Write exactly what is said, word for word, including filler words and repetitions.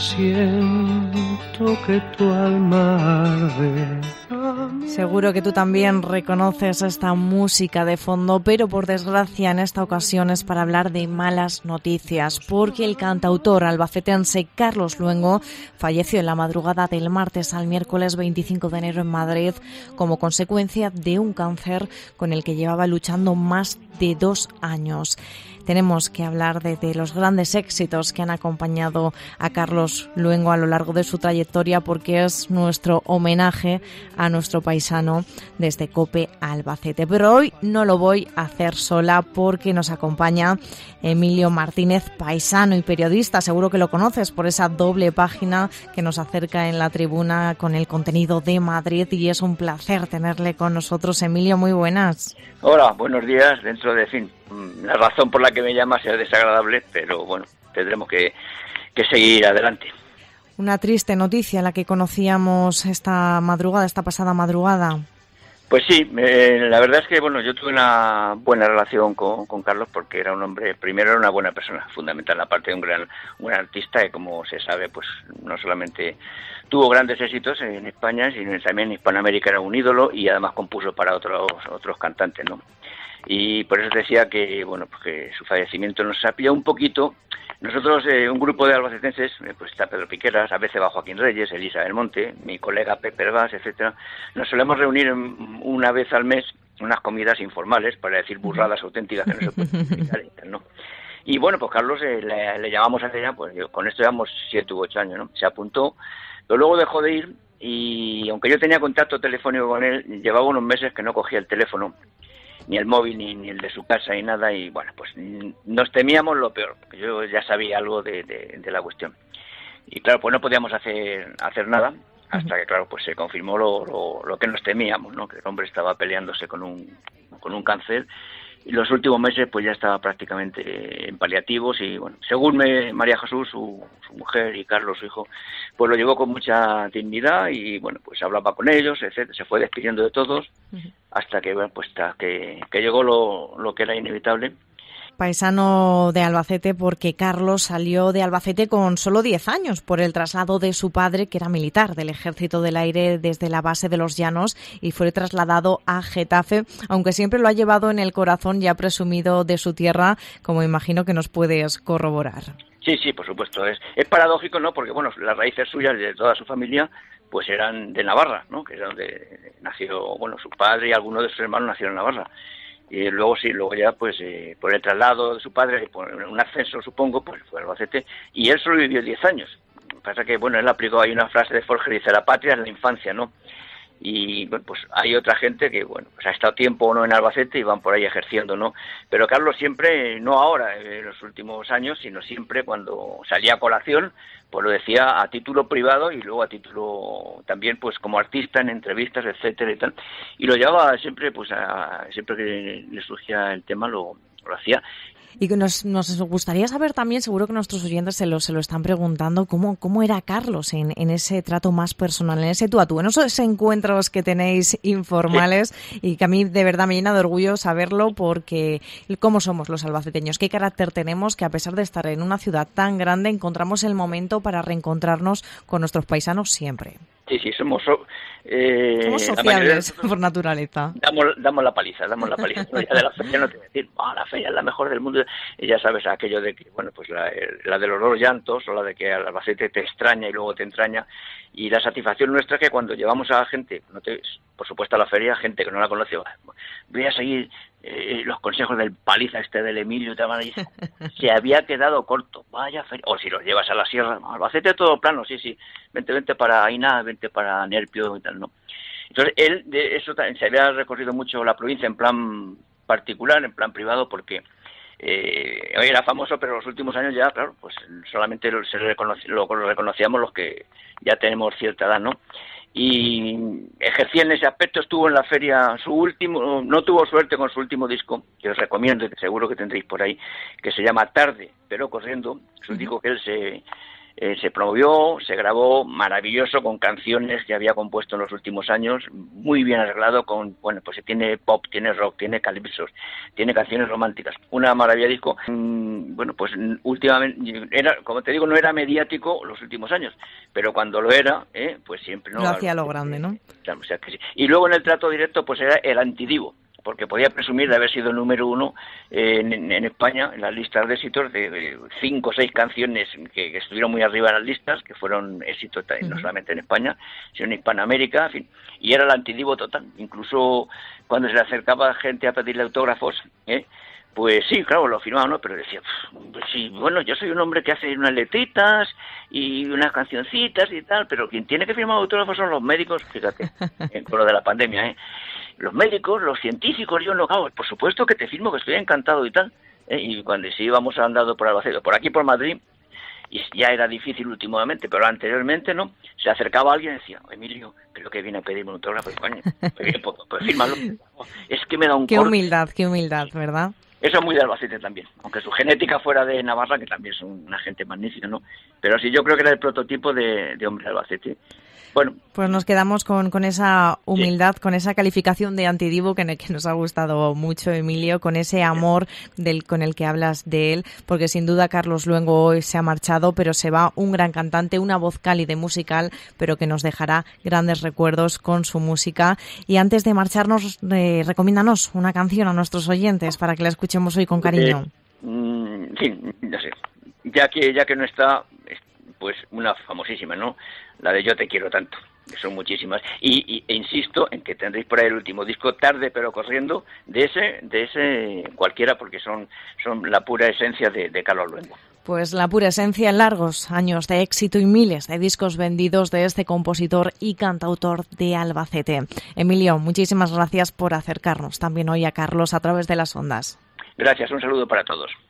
Siento que tu alma arde. Seguro que tú también reconoces esta música de fondo, pero por desgracia en esta ocasión es para hablar de malas noticias, porque el cantautor albacetense Carlos Luengo falleció en la madrugada del martes al miércoles veinticinco de enero en Madrid como consecuencia de un cáncer con el que llevaba luchando más de dos años. Tenemos que hablar de, de los grandes éxitos que han acompañado a Carlos Luengo a lo largo de su trayectoria, porque es nuestro homenaje a nuestro paisano desde COPE Albacete. Pero hoy no lo voy a hacer sola, porque nos acompaña Emilio Martínez, paisano y periodista. Seguro que lo conoces por esa doble página que nos acerca en la tribuna con el contenido de Madrid, y es un placer tenerle con nosotros. Emilio, muy buenas. Hola, buenos días. Dentro de, fin, la razón por la que me llamas es desagradable, pero bueno, tendremos que, que seguir adelante. Una triste noticia la que conocíamos esta madrugada, esta pasada madrugada. Pues sí, eh, la verdad es que bueno, yo tuve una buena relación con, con Carlos, porque era un hombre, primero era una buena persona, fundamental, aparte de un gran, un gran artista, que como se sabe, pues no solamente tuvo grandes éxitos en España, sino también en Hispanoamérica era un ídolo, y además compuso para otros otros cantantes, ¿no? Y por eso decía que bueno, pues que su fallecimiento nos ha pillado un poquito. Nosotros, eh, un grupo de albacetenses, eh, pues está Pedro Piqueras, a veces va Joaquín Reyes, Elisa del Monte, mi colega Pepe Herbás, etcétera. Nos solemos reunir en, una vez al mes, unas comidas informales, para decir burradas auténticas que no se pueden explicar, ¿no? Y bueno, pues Carlos eh, le, le llamamos hace ya, pues yo, con esto llevamos siete u ocho años, ¿no? Se apuntó, pero luego dejó de ir, y aunque yo tenía contacto telefónico con él, llevaba unos meses que no cogía el teléfono, ni el móvil, ni, ni el de su casa, ni nada, y bueno, pues nos temíamos lo peor, porque yo ya sabía algo de, de, de la cuestión. Y claro, pues no podíamos hacer hacer nada, hasta que claro, pues se confirmó lo, lo, lo que nos temíamos, ¿no? Que el hombre estaba peleándose con un, con un cáncer, y los últimos meses pues ya estaba prácticamente en paliativos, y bueno, según me, María Jesús, su, su mujer, y Carlos, su hijo, pues lo llevó con mucha dignidad, y bueno, pues hablaba con ellos, etcétera, se fue despidiendo de todos, uh-huh. hasta que bueno, pues hasta que, que llegó lo, lo que era inevitable. Paisano de Albacete, porque Carlos salió de Albacete con solo diez años por el traslado de su padre, que era militar del Ejército del Aire, desde la base de Los Llanos, y fue trasladado a Getafe, aunque siempre lo ha llevado en el corazón y ha presumido de su tierra, como imagino que nos puedes corroborar. Sí, sí, por supuesto. Es, es paradójico, ¿no? Porque, bueno, las raíces suyas de toda su familia pues eran de Navarra, ¿no? Que es donde nació, bueno, su padre y algunos de sus hermanos nacieron en Navarra. Y luego sí, luego ya pues eh, por el traslado de su padre, por un ascenso supongo, pues fue a Albacete, y él solo vivió diez años. Pasa que, bueno, él aplicó, hay una frase de Forger, dice, la patria es la infancia, ¿no? Y bueno, pues hay otra gente que, bueno, pues ha estado tiempo o no en Albacete y van por ahí ejerciendo, ¿no? Pero Carlos siempre, no ahora, en los últimos años, sino siempre cuando salía a colación, pues lo decía a título privado y luego a título también, pues como artista en entrevistas, etcétera y tal. Y lo llevaba siempre, pues a, siempre que le surgía el tema lo, lo hacía. Y nos, nos gustaría saber también, seguro que nuestros oyentes se lo, se lo están preguntando, cómo, cómo era Carlos en, en ese trato más personal, en ese tú a tú, en esos encuentros que tenéis informales, sí. Y que a mí de verdad me llena de orgullo saberlo, porque cómo somos los albaceteños, qué carácter tenemos, que a pesar de estar en una ciudad tan grande encontramos el momento para reencontrarnos con nuestros paisanos siempre. Sí, sí, somos, eh, somos sociables por naturaleza. Damos, damos la paliza, damos la paliza. No, ya de la feria no te voy a decir, oh, la feria es la mejor del mundo. Y ya sabes aquello de que, bueno, pues la, la de los dos llantos, o la de que al Albacete te extraña y luego te entraña. Y la satisfacción nuestra es que cuando llevamos a gente, no te, por supuesto a la feria, gente que no la conoce, voy a seguir eh, los consejos del paliza este del Emilio, te van a decir, se había quedado corto, vaya feria. O si los llevas a la sierra, Albacete todo plano, sí, sí, vente, vente para Ainá, vente para Nerpio y tal, ¿no? Entonces él, de eso se había recorrido mucho la provincia en plan particular, en plan privado, porque eh, era famoso, pero en los últimos años ya, claro, pues solamente lo, se reconoci, lo, lo reconocíamos los que ya tenemos cierta edad, ¿no? Y ejercía en ese aspecto, estuvo en la feria, su último, no tuvo suerte con su último disco, que os recomiendo y que seguro que tendréis por ahí, que se llama Tarde, pero corriendo, es un disco que él se, Eh, se promovió, se grabó, maravilloso, con canciones que había compuesto en los últimos años, muy bien arreglado, con, bueno, pues tiene pop, tiene rock, tiene calipsos, tiene canciones románticas, una maravilla disco. Mm, bueno, pues últimamente, era, como te digo, no era mediático los últimos años, pero cuando lo era, eh, pues siempre... ¿no? Lo hacía lo grande, ¿no? Claro, o sea que sí. Y luego en el trato directo, pues era el antidivo, porque podía presumir de haber sido el número uno eh, en, en España, en las listas de éxitos, de, de cinco o seis canciones que, que estuvieron muy arriba en las listas, que fueron éxitos uh-huh. no solamente en España, sino en Hispanoamérica, en fin, y era el antidivo total. Incluso cuando se le acercaba gente a pedirle autógrafos, ¿eh? Pues sí, claro, lo firmaba, ¿no? Pero decía, pues sí, bueno, yo soy un hombre que hace unas letritas y unas cancioncitas y tal, pero quien tiene que firmar autógrafos son los médicos, fíjate, con lo de la pandemia, ¿eh? Los médicos, los científicos, yo no, claro, por supuesto que te firmo, que estoy encantado y tal, ¿eh? Y cuando sí íbamos andando por Albacete, por aquí por Madrid, y ya era difícil últimamente, pero anteriormente, ¿no? Se acercaba alguien y decía, Emilio, creo que viene a pedirme un autógrafo, y coño, pues, pues, pues fírmalo. Es que me da un Qué corte. humildad, qué humildad, ¿verdad? Eso es muy de Albacete también, aunque su genética fuera de Navarra, que también es una gente magnífica, ¿no? Pero sí, yo creo que era el prototipo de, de hombre de Albacete. Bueno, pues nos quedamos con, con esa humildad, sí. con esa calificación de antidivo que, que nos ha gustado mucho, Emilio, con ese amor del con el que hablas de él, porque sin duda Carlos Luengo hoy se ha marchado, pero se va un gran cantante, una voz cálida y musical, pero que nos dejará grandes recuerdos con su música. Y antes de marcharnos, eh, recomiéndanos una canción a nuestros oyentes para que la escuchemos hoy con cariño. Eh, en fin, no sé, ya que, ya que no está, pues una famosísima, ¿no? La de Yo te quiero tanto, que son muchísimas. Y, y e insisto en que tendréis por ahí el último disco, Tarde pero corriendo, de ese, de ese cualquiera, porque son, son la pura esencia de, de Carlos Luengo. Pues la pura esencia en largos años de éxito y miles de discos vendidos de este compositor y cantautor de Albacete. Emilio, muchísimas gracias por acercarnos también hoy a Carlos a través de las ondas. Gracias, un saludo para todos.